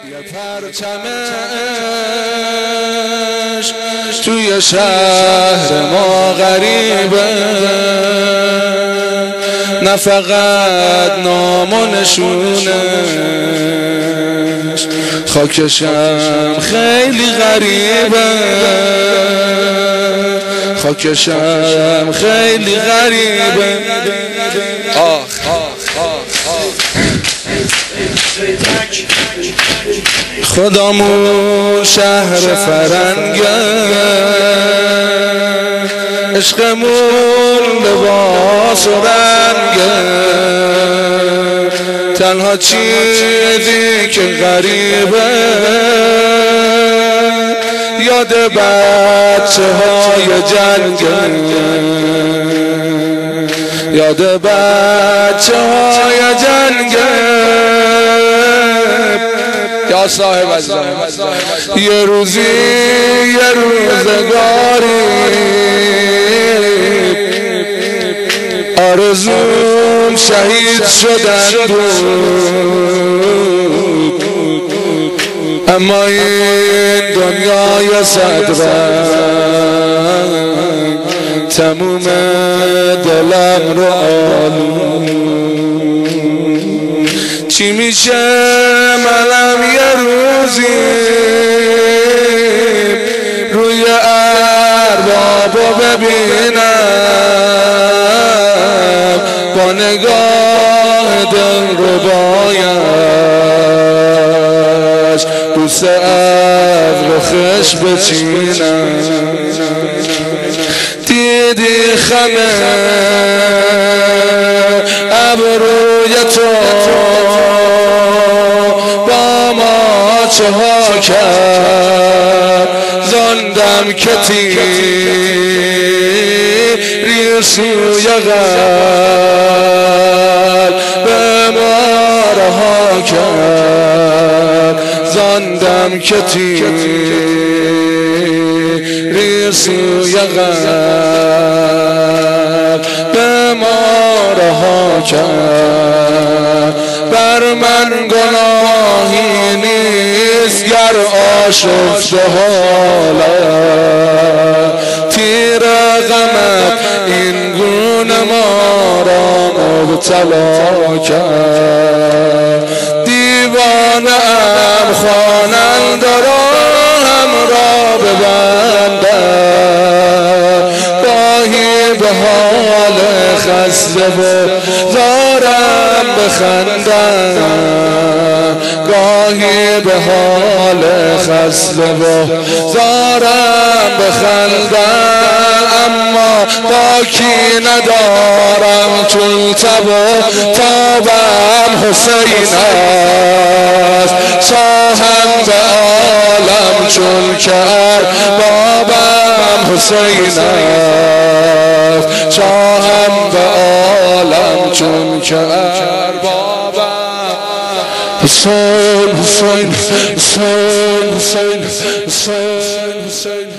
پرچمش توی شهر ما غریبه، نه فقط نام و نشونش، خاکشم خیلی غریبه، خاکشم خیلی غریبه. خدامون شهر فرنگه، عشقمون لباس و رنگه، تنها چیزی که غریبه یاد بچه های جنگه، یاد بچه های جنگه. یا صاحب عزیزم، یه روزی یه روزگاری آرزوم شهید شدن بود، اما این دنیای صد رنگ تموم دلم رو آلود. چی میشه منم یه روزی روی اربابو ببینم، با نگاه دلربایش بوسه از رخش بچینم. دیدی خمه ابروی تو با ما چه ها کرد، زندم که تیری سوی قلب ما رها کرد، زندم که تیری سوی قلب ما رها کرد. بر من گناهی نیست گر آشفته حالم، تیر غمت این گونه ما را مبتلا کرد. دیوانه ام خواننده را همراه ببندم، گاهی به حال خسته و زارم بخندم، گاهی به حال خسته و زارم بخندم، اما باکی ندارم چون تب و تابم حسین است، شاهم به عالم چون که اربابم حسین است، شاهم به عالم چون که اربابم حسین حسین حسین حسین حسین حسین.